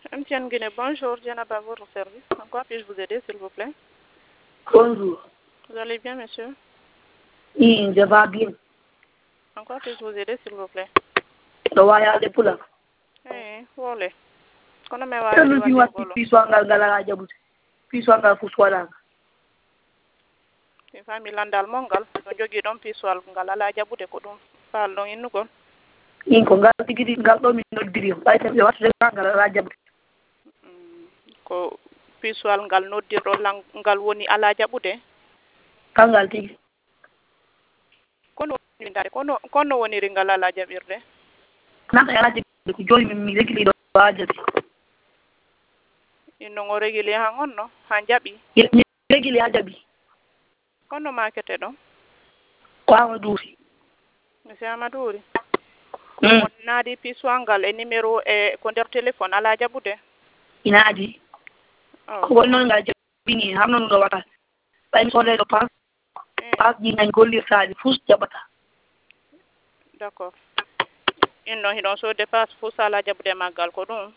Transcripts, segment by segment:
MTN Guinée, bonjour, Diana à votre service. En quoi puis-je vous aider, s'il vous plaît? Bonjour. Vous allez bien, monsieur? Oui, je vais bien. En quoi puis-je vous aider, s'il vous plaît? Waya de pula. Wole. Kono me waya di Wala wale bolo. piswanga ngala jabut. Piswanga fuswala. Ti fami landal mongal, no jogi don piswal ngal ala jabude ko dum fal don innu kon. Inko ngal tigidi ngal do min noddiri. Bayta be watte ngala jabut. Ko piswal ngal noddirdo ngal woni ala jabude. Kangal tigi. Kono woni ngal ala jabirde. Naka ala jabude ko joni mi rekili do wajabi. Inno ngo regili ha ngonno ha jabi. Mi regili ha jabi. Kono makete do. Ko Amadou. Monsieur Amadou. Naadi piswangal e numéro e ko der téléphone ala jabude. Inaadi. Ko wonno ngal jabini hamnon do wata. Bay so le do pas. Pas di ngani golli saadi fus jabata. D'accord. Inno hidon so dépasse fus ala jabude magal ko dum.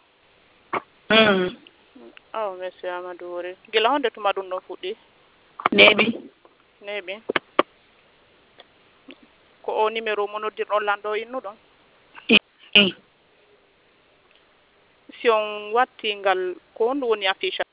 Monsieur Amadou. Gila honde tuma dum no fuddi. Nebi. Ko o numéro mo noddirɗon lando innu ɗon. Si on watti ngal ko honɗum woni affiche